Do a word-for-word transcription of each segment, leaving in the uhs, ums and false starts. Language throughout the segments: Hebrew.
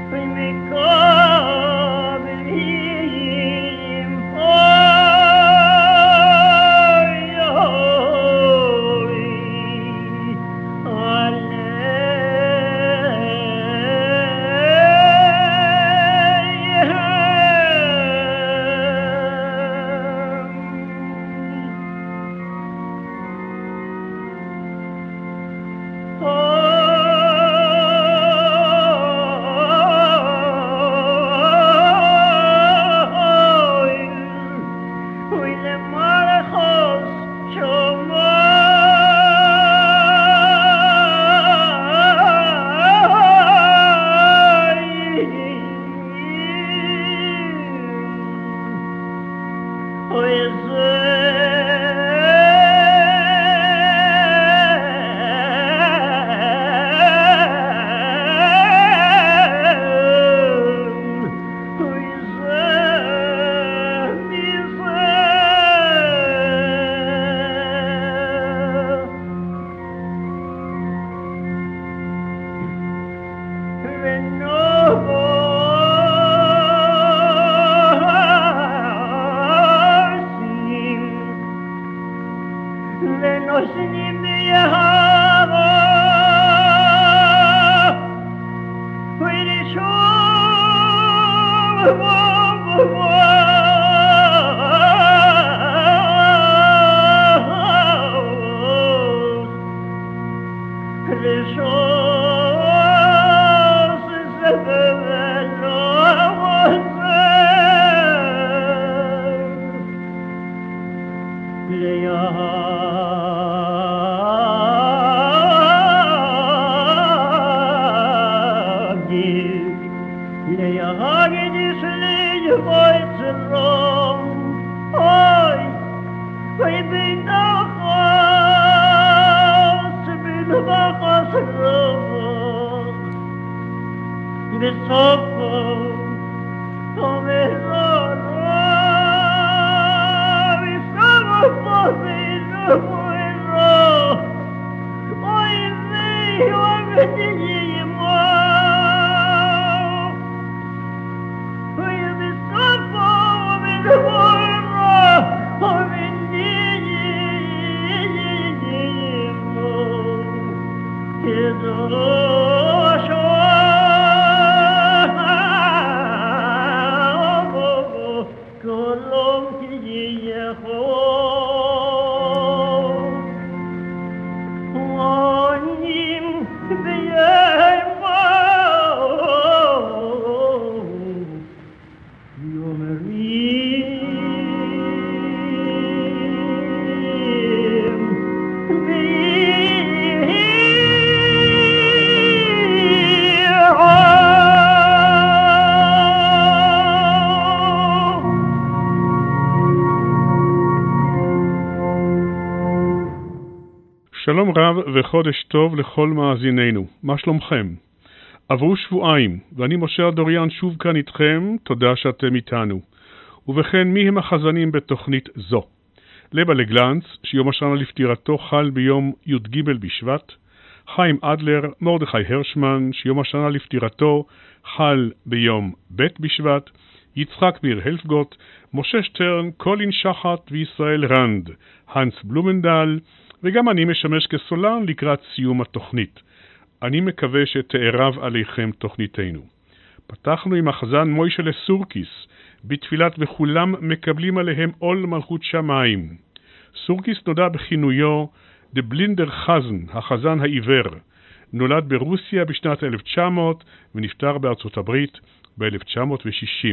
שלום רב וחודש טוב לכל מאזיננו. מה שלומכם? עברו שבועיים, ואני משה אדוריאן שוב כאן איתכם, תודה שאתם איתנו. ובכן, מי הם החזנים בתוכנית זו? לבה לגלנץ, שיום השנה לפטירתו חל ביום י"ג בשבט, חיים אדלר, מרדכי הרשמן, שיום השנה לפטירתו חל ביום ב' בשבט, יצחק מיר הלפגוט, משה שטרן, קולין שחט וישראל רנד, הנס בלומנדל, וגם אני משמש כסולן לקראת סיום התוכנית. אני מקווה שתערב עליכם תוכניתנו. פתחנו עם החזן מוישלה סורקיס, בתפילת וכולם מקבלים עליהם עול מלכות שמיים. סורקיס נודע בכינויו דה בלינדר חזן, החזן העיוור. נולד ברוסיה בשנת אלף תשע מאות ונפטר בארצות הברית ב-אלף תשע מאות ושישים.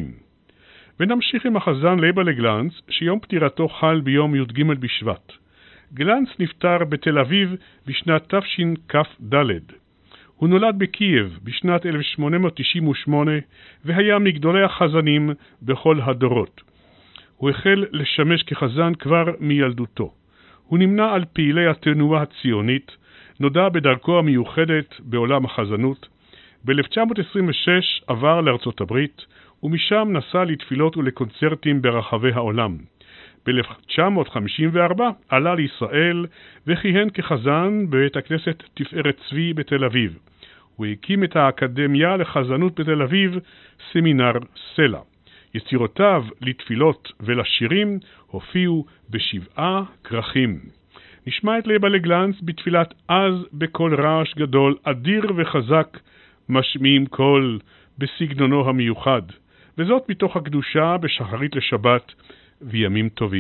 ונמשיך עם החזן לבה לגלנץ, שיום פטירתו חל ביום י"ג בשבט. גלנץ נפטר בתל אביב בשנת תשכ"ד. הוא נולד בקייב בשנת אלף שמונה מאות תשעים ושמונה והיה מגדולי החזנים בכל הדורות. הוא החל לשמש כחזן כבר מילדותו. הוא נמנה על פעילי התנועה הציונית, נודע בדרכו המיוחדת בעולם החזנות. ב-אלף תשע מאות עשרים ושש עבר לארצות הברית, ומשם נסע לתפילות ולקונצרטים ברחבי העולם. ב-אלף תשע מאות חמישים וארבע עלה לישראל וכיהן כחזן בבית הכנסת תפארת צבי בתל אביב. הוא הקים את האקדמיה לחזנות בתל אביב, סמינר סלע. יצירותיו לתפילות ולשירים הופיעו בשבעה כרכים. נשמע את לייבה לגלנץ בתפילת אז בכל רעש גדול, אדיר וחזק, משמיעים קול בסגנונו המיוחד, וזאת מתוך הקדושה בשחרית לשבת וימים טובים.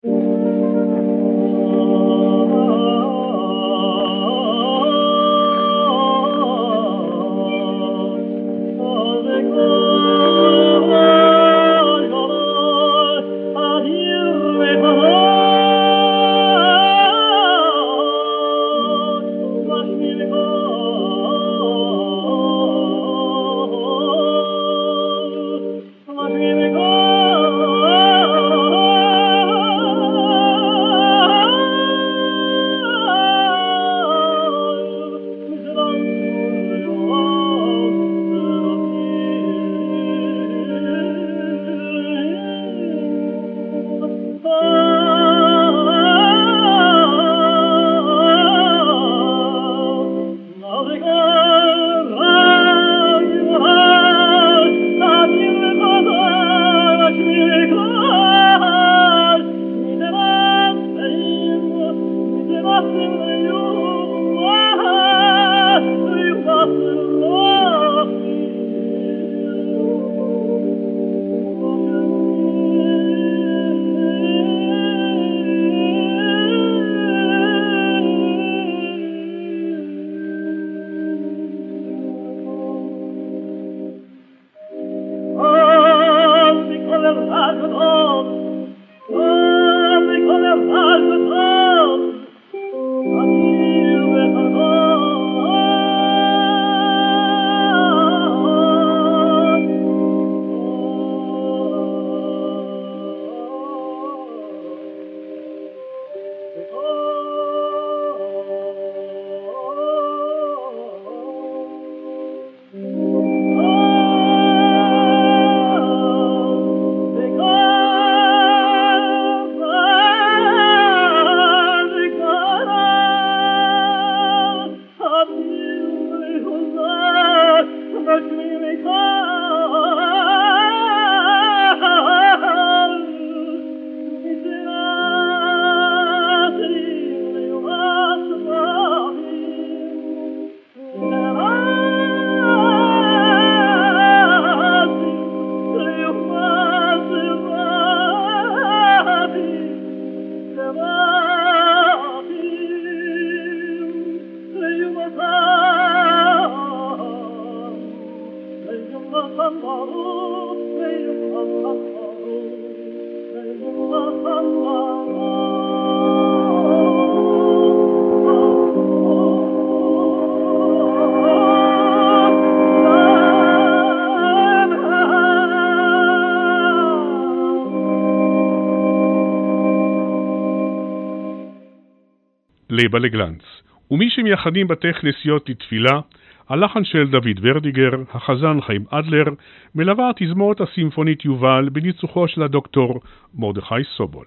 לייבה לגלנץ. ומי שמייחדים בתי כנסיות לתפילה, הלחן של דוד ורדיגר, החזן חיים אדלר, מלווה התזמורת הסימפונית יובל בניצוחו של הדוקטור מרדכי סובול.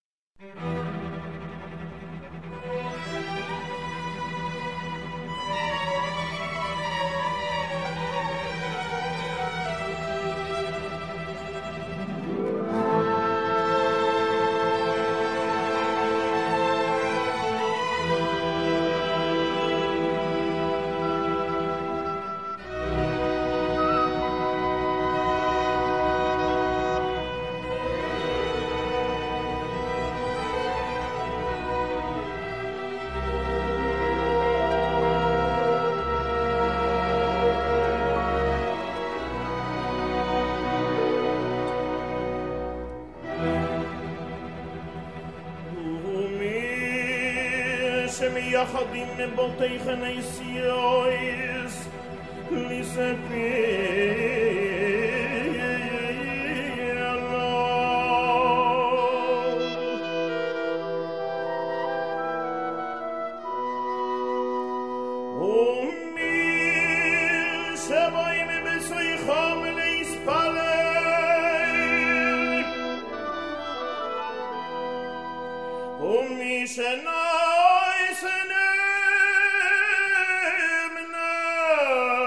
שמייחדים מבוטי כנסיות לספר שבאים בשיחם להתפלל ומי שנאי שנמנה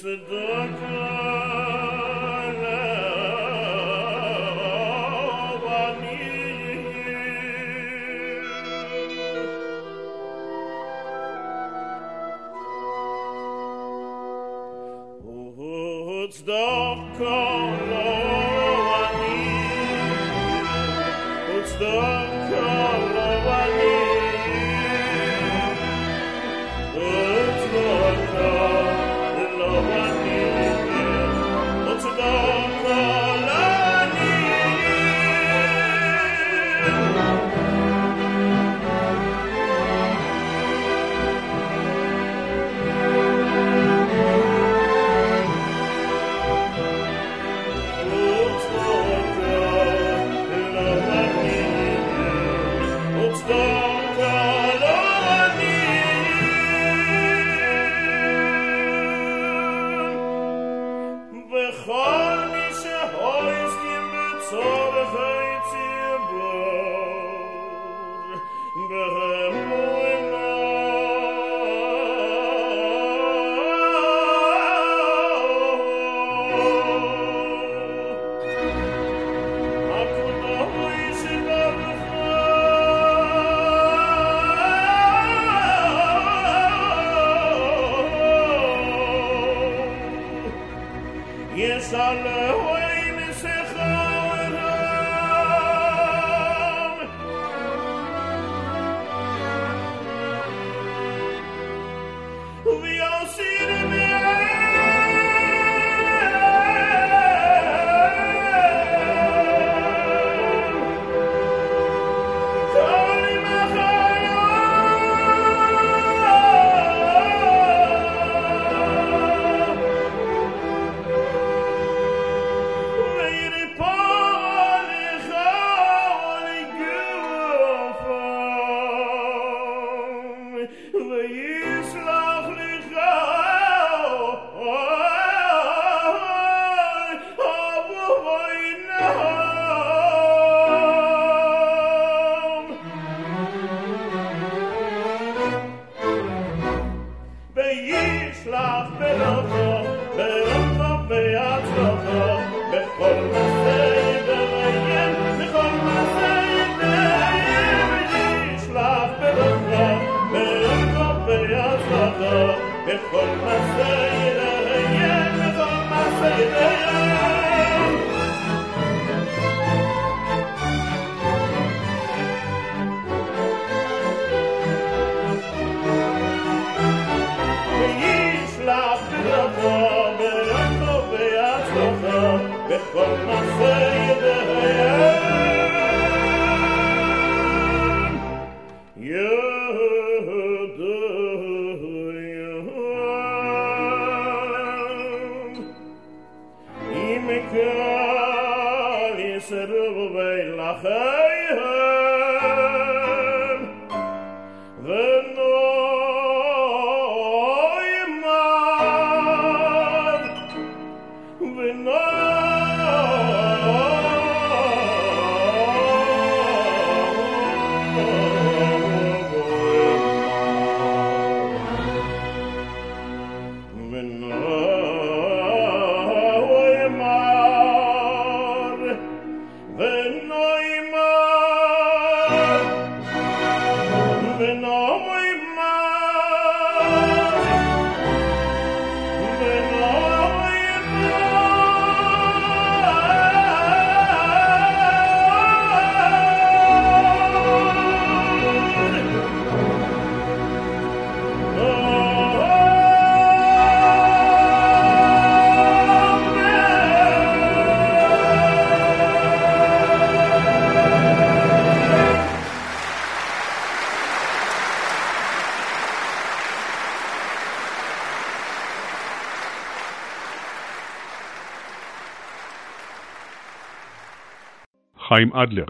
חיים אדלר.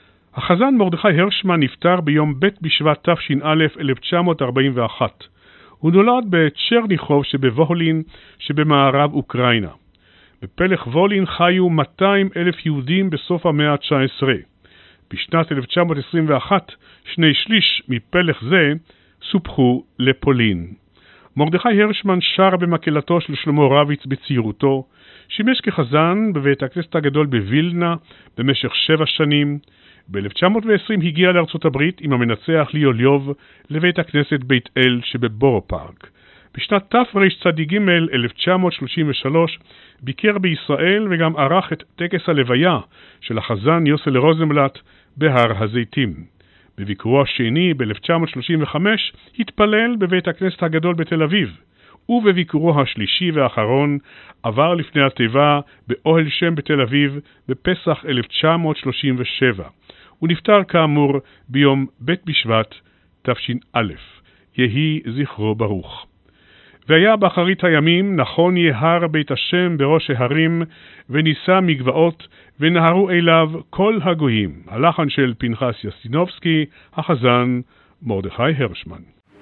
החזן מרדכי הרשמן נפטר ביום ב' בשבט תש"א אלף תשע מאות ארבעים ואחת. הוא נולד בצ'רניחוב שבוולין שבמערב אוקראינה. בפלך וולין חיו מאתיים אלף יהודים בסוף המאה ה-תשע עשרה. בשנת אלף תשע מאות עשרים ואחת שני שליש מפלך זה סופחו לפולין. מרדכי הרשמן שר במקהלתו של שלמה רביץ בצעירותו, שימש כחזן בבית הכנסת הגדול בווילנה במשך שבע שנים. ב-אלף תשע מאות ועשרים הגיע לארצות הברית עם המנצח ליאו ליוב לבית הכנסת בית אל שבבורו פארק. בשנת תרצ"ג אלף תשע מאות שלושים ושלוש ביקר בישראל וגם ערך את טקס הלוויה של החזן יוסל רוזנבלט בהר הזיתים. בביקורו השני ב-אלף תשע מאות שלושים וחמש התפלל בבית הכנסת הגדול בתל אביב, ובביקורו השלישי והאחרון עבר לפני התיבה באוהל שם בתל אביב בפסח אלף תשע מאות שלושים ושבע. הוא נפטר כאמור ביום ב' בשבט תש"א. יהי זכרו ברוך. והיה באחרית הימים נכון יהר בית השם בראש ההרים, ונישא מגבעות, ונהרו אליו כל הגויים. הלחן של פנחס יסינובסקי, החזן מרדכי הרשמן.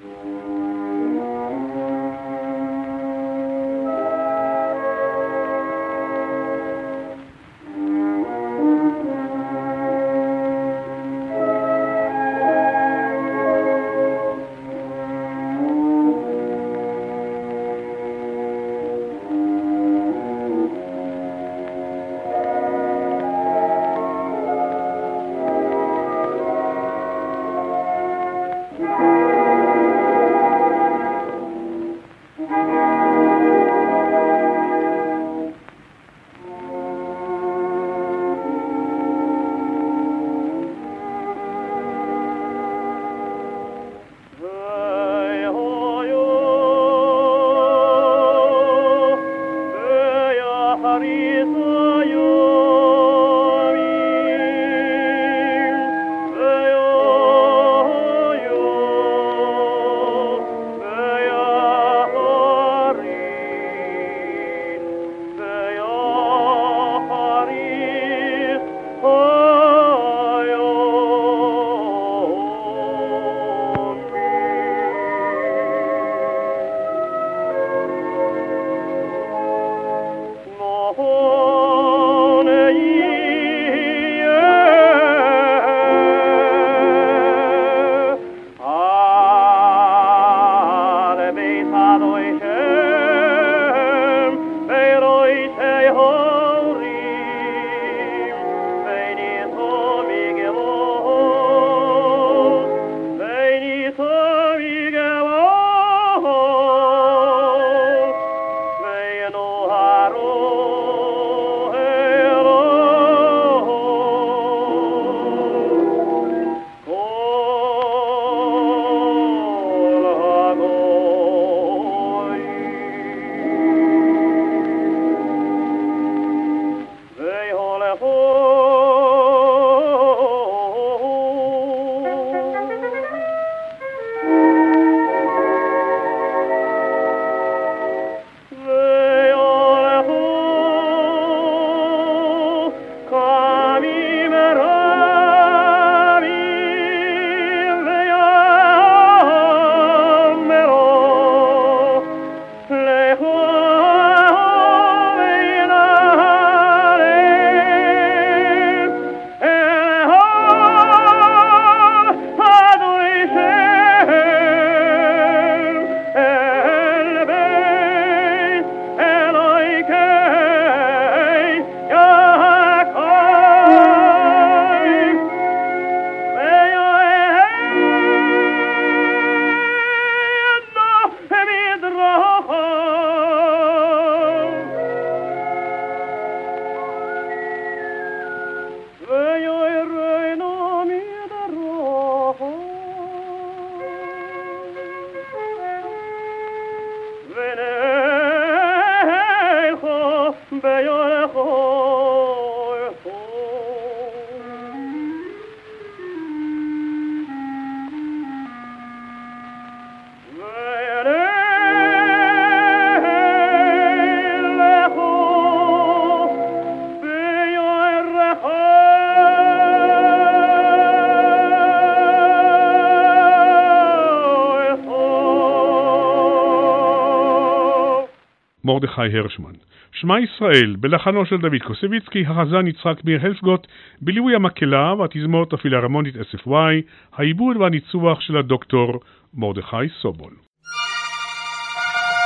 מרדכי הרשמן. שמע ישראל, בלחנו של דוד קוסביצקי, החזן יצחק מאיר הלפגוט, בליווי המקהלה והתזמורת הפילהרמונית אס אף וואי, העיבוד והניצוח של הדוקטור מרדכי סובול.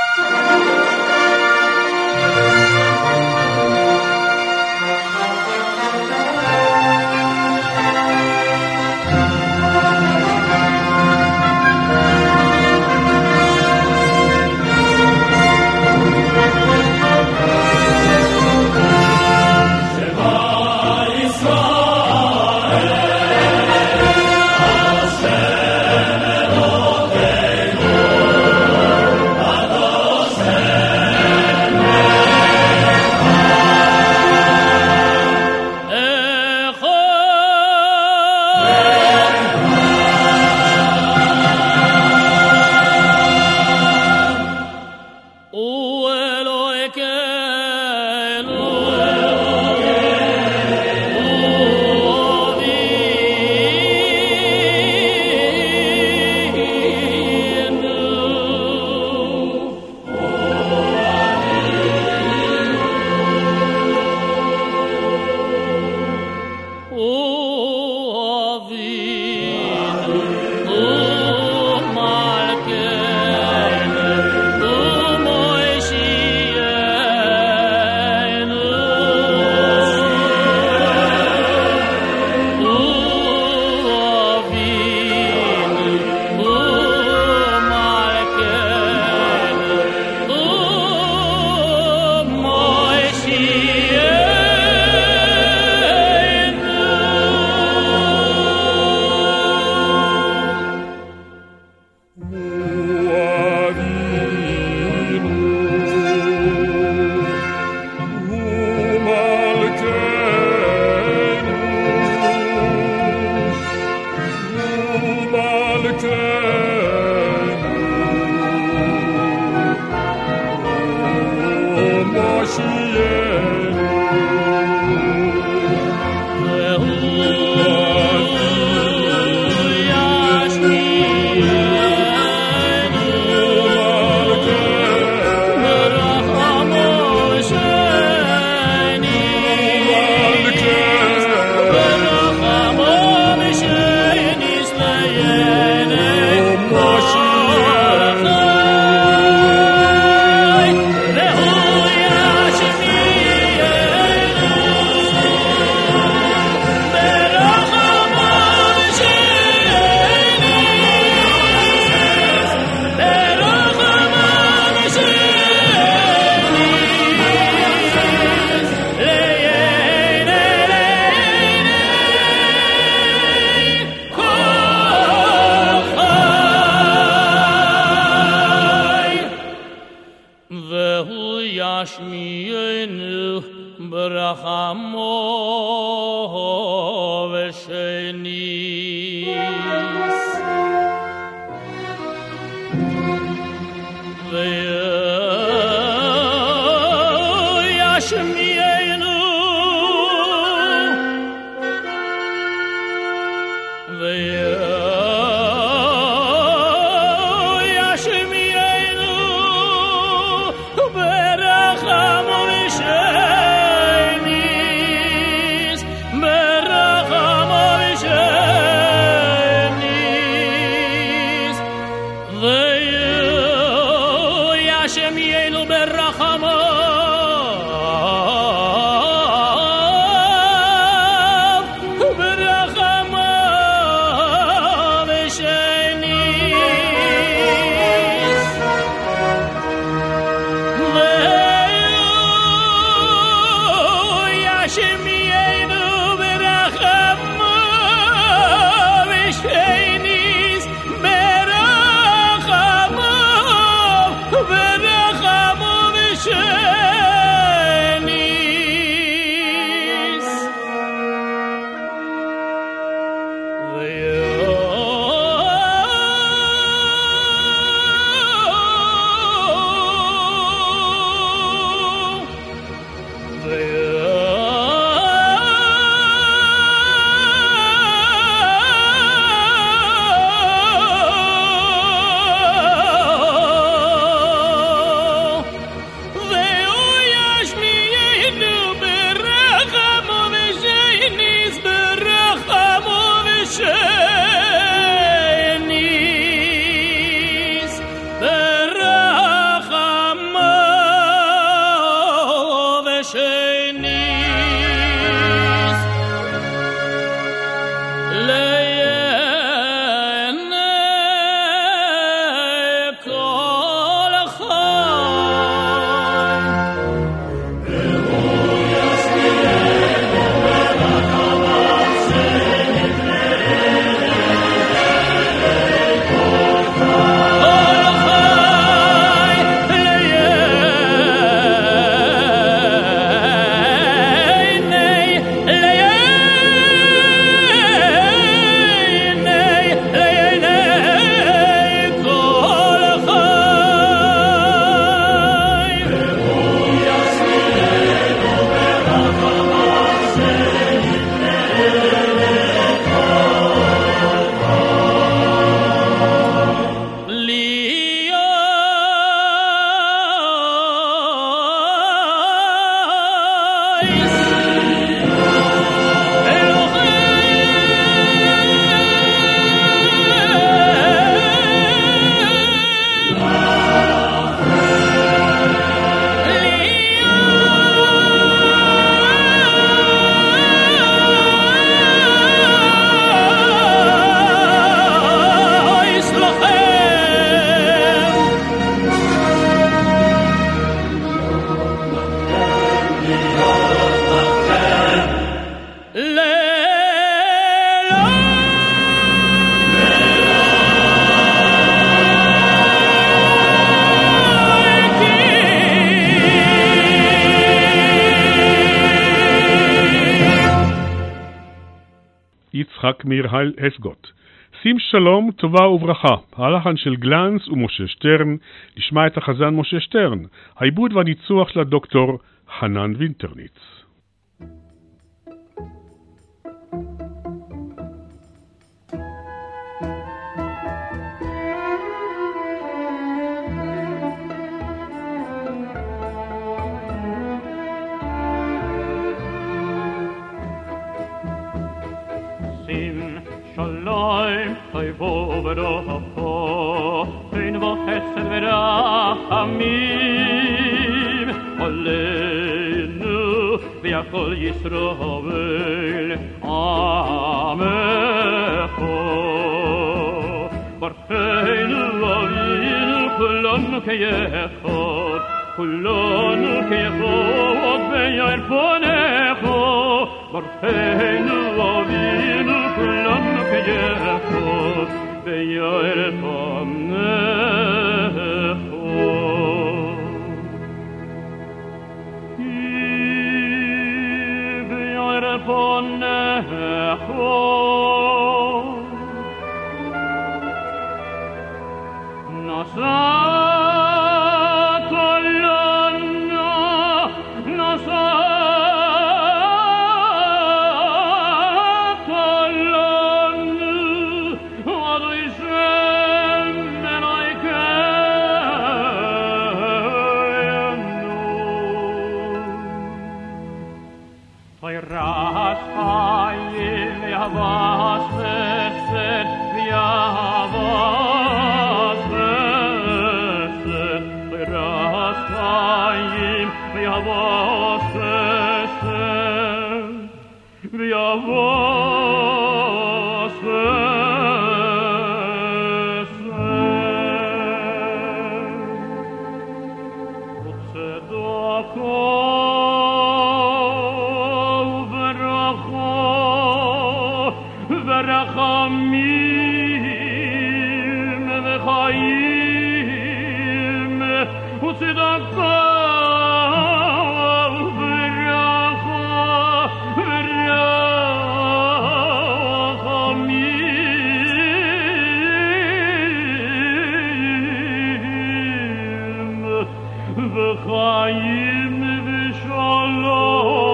Shame יצחק מאיר הסגוט. שים שלום, טובה וברכה. הלחן של גלנס ומשה שטרן. נשמע את החזן משה שטרן. העיבוד והניצוח של הדוקטור חנן וינטרניץ. Shalom, Toivo v'rocho, Ein v'chesed v'rachamim, Aleinu v'yachol Yisroel, Amecho. Barcheinu avinu kulonu keyechot, kulonu keyechot v'yair ponecho, Barcheinu avinu kulonu keyechot v'yair ponecho. V'yair ponecho Nasat olana, nasat olana, Adu Yishem Elokeinu. Toiras hayim v'yavas v'esed v'yavas v'esed, Toiras hayim v'yavas v'esed v'yavas v'esed. U'tzedako ורחמים וחיים וצדקה וברכה ורחמים וחיים ושלום.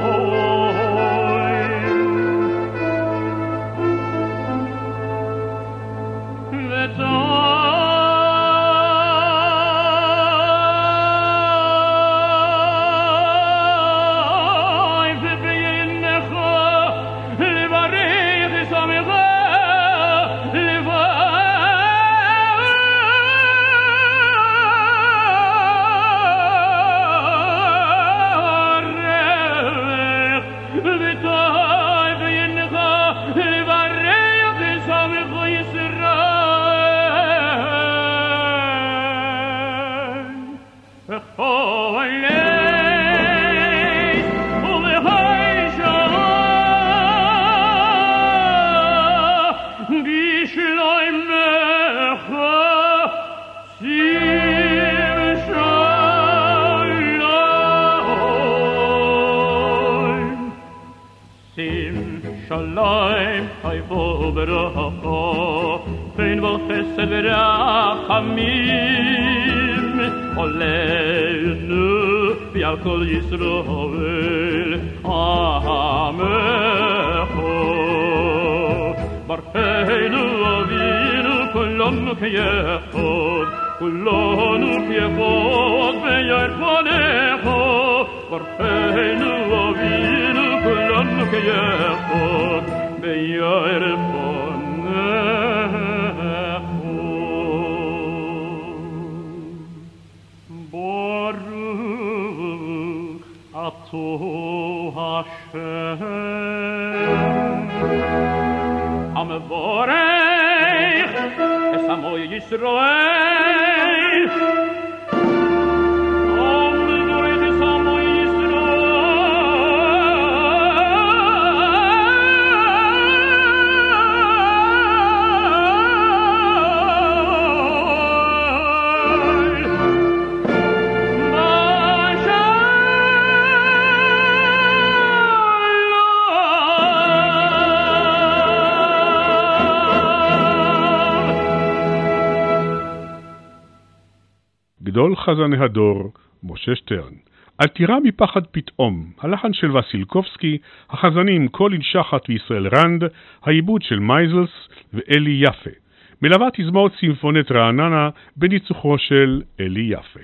Shalom, Toivo v'rocho, Ein v'chesed v'rachamim, Aleinu v'yachol Yisroel, Amecho. Barcheinu avinu kulonu keyechot, kulonu keyechot v'yair ponecho, Barcheinu avinu kulonu keyechot v'yair ponecho. Baruch ato Hashem Hamevorech es Amo Yisroel, Hamevorech es Amo Yisroel. גדול חזני הדור, משה שטרן. אל תירא מפחד פתאום, הלחן של וסילקובסקי, החזנים קולין שחט וישראל רנד, העיבוד של מייזלס ואלי יפה. מלווה תזמורת סימפונית רעננה בניצוחו של אלי יפה.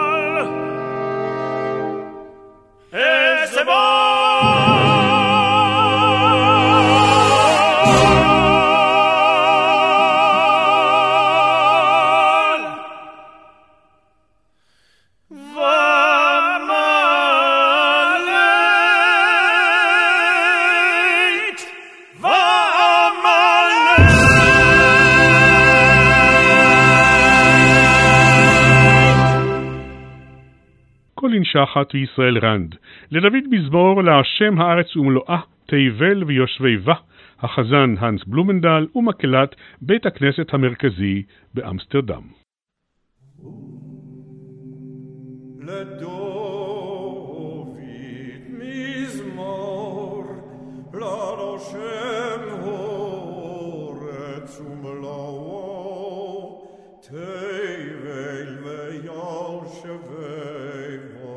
Ezebol שחת וישראל רנד. לדוד מזמור להשם הארץ ומלואה, תבל ויושבי בה, החזן הנס בלומנדל ומקהלת בית הכנסת המרכזי באמסטרדם. לדוד מזמור להשם הארץ ומלואו, תבל ויושבי בה,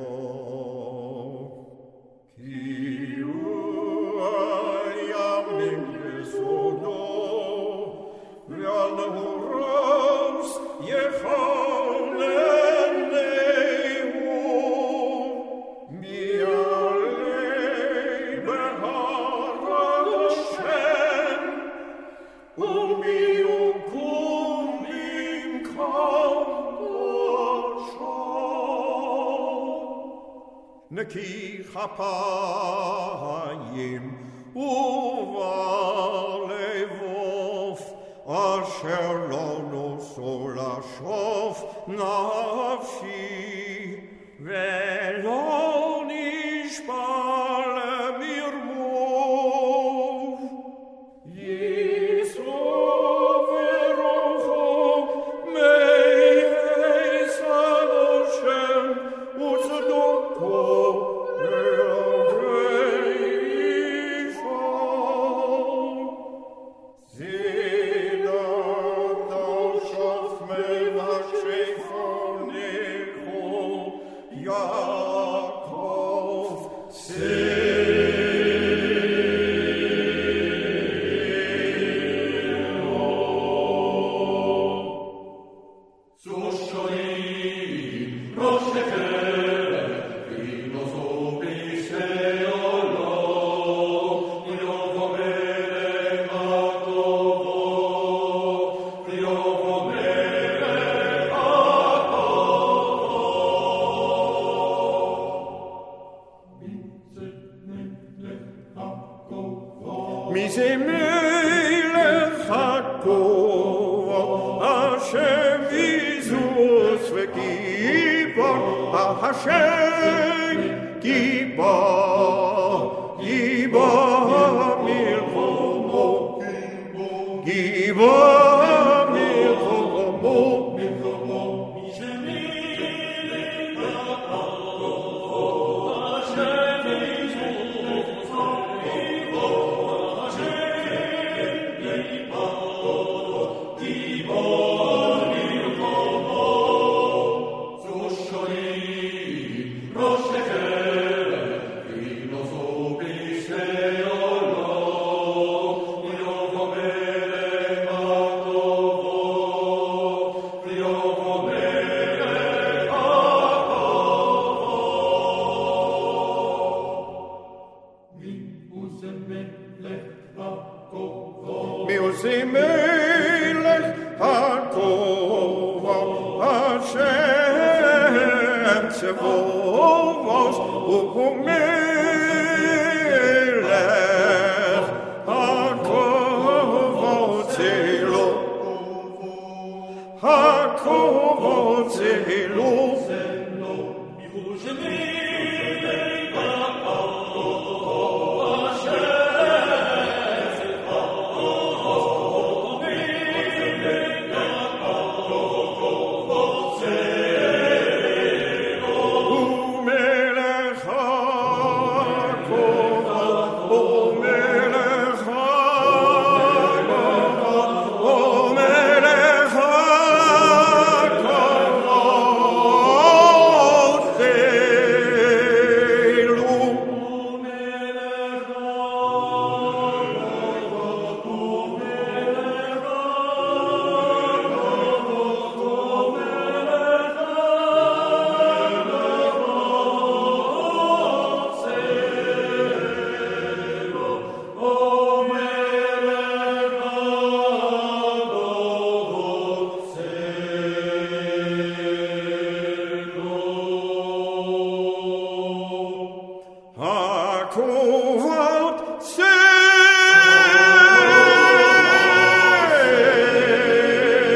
כי הוא הימים יסודו ועל נהורוס יכוננהו, מעלי בהר השם ומיקומים קדושו. נקי כפיים ובלבוב, אשר לא נוסו לשוף נפשי, ולא נשבע למרמור. יסוף ורוחו מעץ השם וצדקו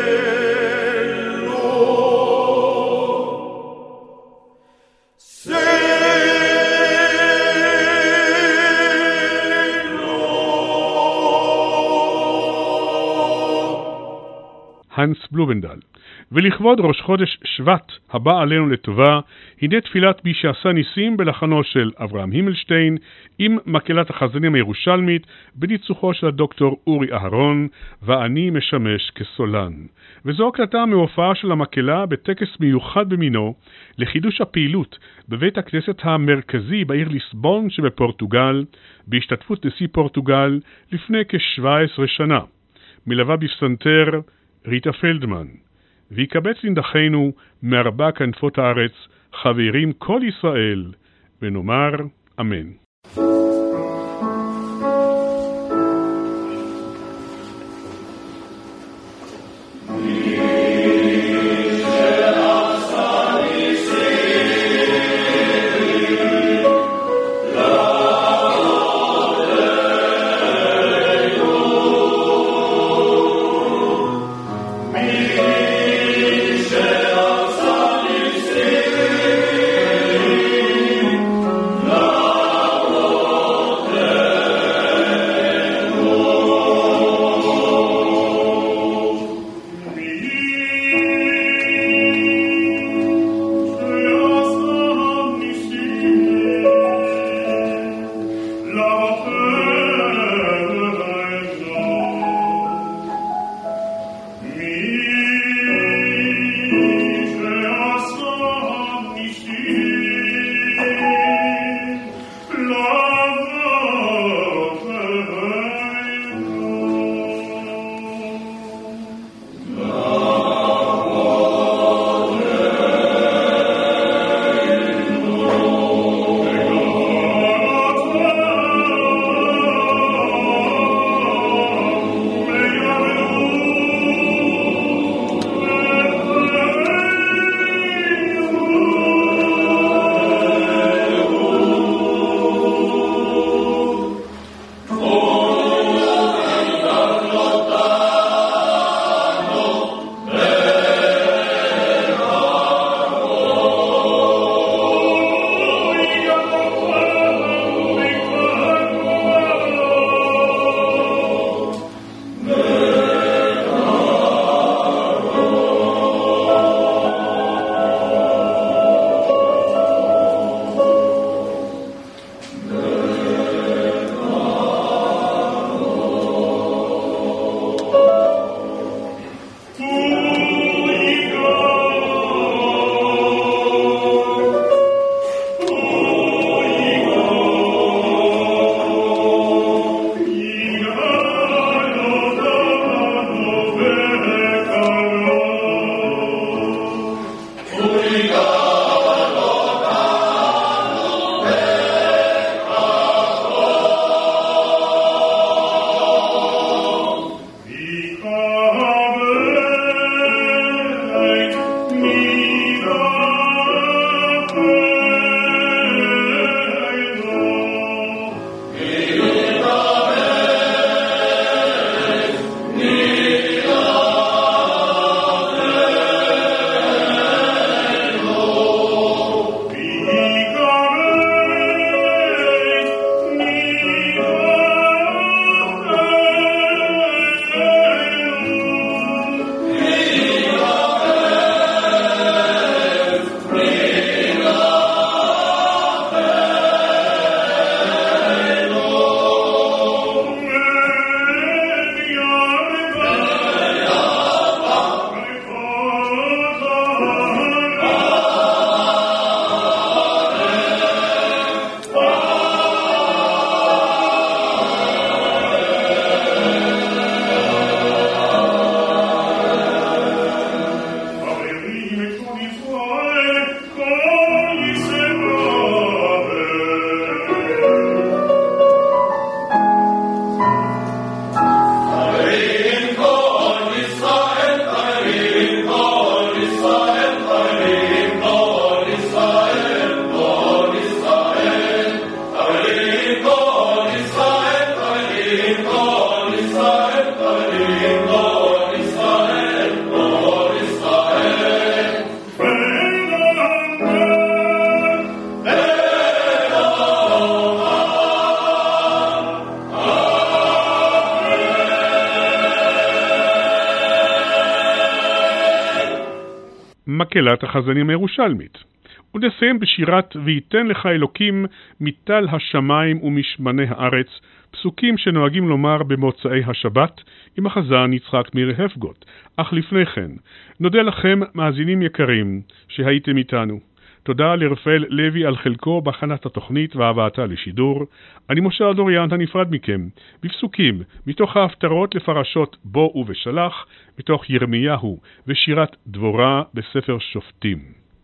Say הנס בלובנדל. ולכבוד ראש חודש שבט הבא עלינו לטובה, הנה תפילת בי שעשה ניסים בלחנו של אברהם הימלשטיין עם מקהלת החזנים הירושלמית בניצוחו של הדוקטור אורי אהרון, ואני משמש כסולן. וזו הקלטה מהופעה של המקהלה בטקס מיוחד במינו לחידוש הפעילות בבית הכנסת המרכזי בעיר ליסבון שבפורטוגל, בהשתתפות נשיא פורטוגל לפני כ-שבע עשרה שנה. מלווה בפסנתר ריטה פלדמן. ויקבץ לנדחנו מארבע כנפות הארץ חברים כל ישראל, ונאמר אמן. Oh מקהלת החזנים הירושלמית. ונסיים בשירת ויתן לך אלוקים מטל השמיים ומשמני הארץ, פסוקים שנוהגים לומר במוצאי השבת עם החזן יצחק מאיר הפגוט. אך לפני כן, נודה לכם מאזינים יקרים שהייתם איתנו. תודה לרפאל לוי על חלקו בהכנת התוכנית והבאתה לשידור. אני משה דוריאן הנפרד מכם, בפסוקים מתוך ההפטרות לפרשות בו ובשלח, מתוך ירמיהו ושירת דבורה בספר שופטים.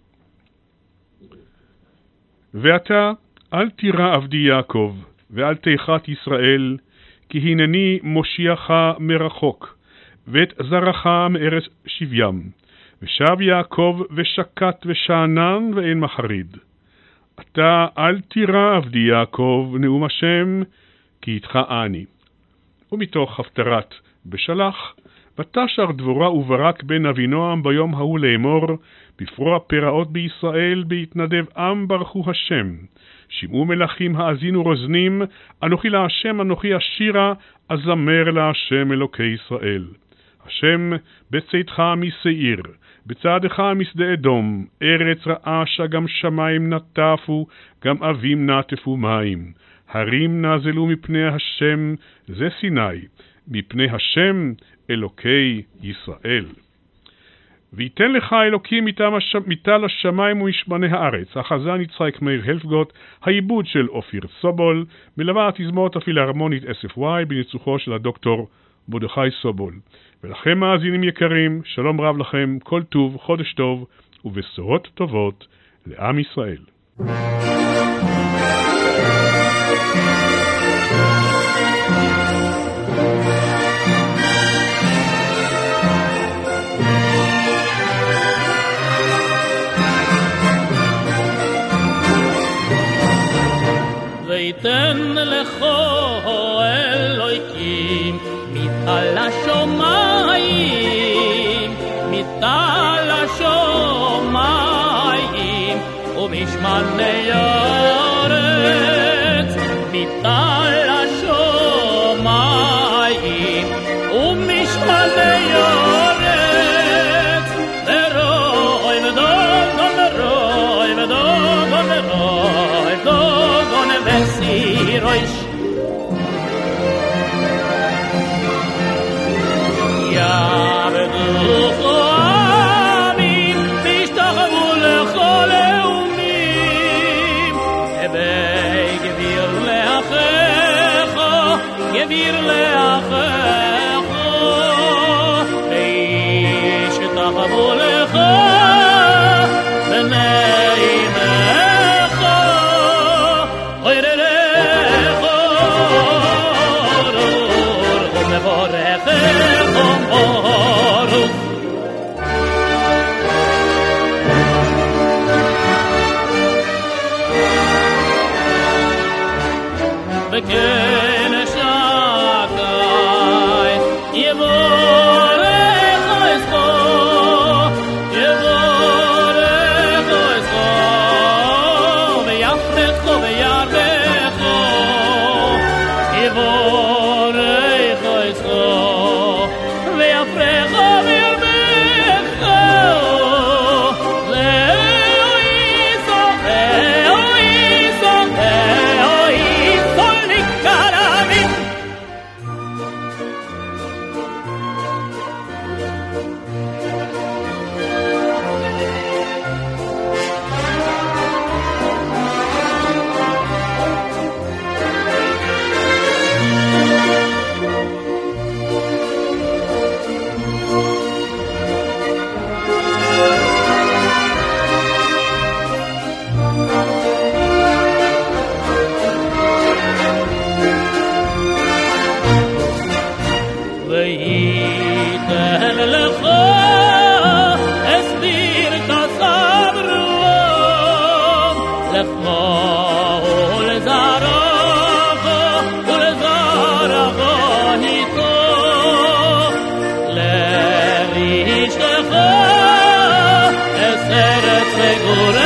ואתה אל תירא עבדי יעקב, ואל תיחת ישראל, כי הנני מושיעך מרחוק, ואת זרעך מארץ שבים. ושב יעקב ושקט ושענן ואין מחריד. אתה אל תירא עבדי יעקב, נאום השם, כי איתך אני. ומתוך הפטרת בשלח, ותשר דבורה וברק בן אבינועם ביום ההוא לאמור, בפרוע פרעות בישראל, בהתנדב עם ברכו השם. שמעו מלכים האזינו רוזנים, אנוכי להשם אנוכי אשירה, אזמר להשם אלוקי ישראל. השם בצאתך משעיר, בצעדך משדה אדום, ארץ רעשה גם שמיים נטפו, גם אבים נטפו מים. הרים נזלו מפני השם, זה סיני, מפני השם אלוקי ישראל. ויתן לך אלוקים מטל השמיים ומשמני הארץ, החזן יצחק מאיר הפגוט, העיבוד של אופיר סובול, מלווה התזמורת הפילהרמונית אס אף וואי בניצוחו של הדוקטור מרדכי סובול. ולכם מאזינים יקרים, שלום רב לכם, כל טוב, חודש טוב ובשורות טובות לעם ישראל. ויתן לך אלוקים מטל השמיים, מטל השמיים ומשמני הארץ, מטל השמיים ומשמני הארץ, ורוי ודוגון ורוי ודוגון ורוי ודוגון וסירוש יעבדוך עמים וישתחוו לך לאומים, הווי גביר לאחיך, גביר לאחיך, וישתחוו לך בני אמך, אויררך אורור ומבורכך אורור. וכן שקי יבורך אסכו, יבורך אסכו, ויפרחו וירבחו, יבורך אסכו, ויפרחו וירבחו, זהו איסו, זהו איסו, זהו איסו נקרבים. וייתן לך אסביר כסברום, לך ולזרעך ולזרעך איתו, לאשתך אס ארץ מגורך